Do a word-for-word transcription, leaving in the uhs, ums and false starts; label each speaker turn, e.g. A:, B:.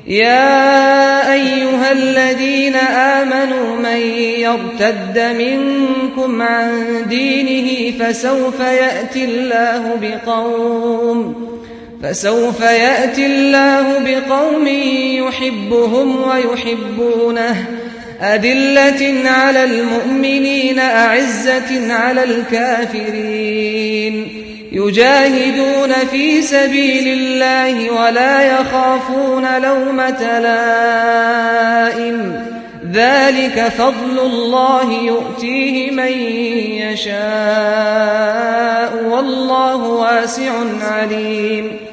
A: يا أيها الذين آمنوا من يرتد منكم عن دينه فسوف يأتي الله بقوم فسوف يأتي الله بقوم يحبهم ويحبونه أذلة على المؤمنين أعزة على الكافرين يجاهدون في سبيل الله ولا يخافون لومة لائم ذلك فضل الله يؤتيه من يشاء والله واسع عليم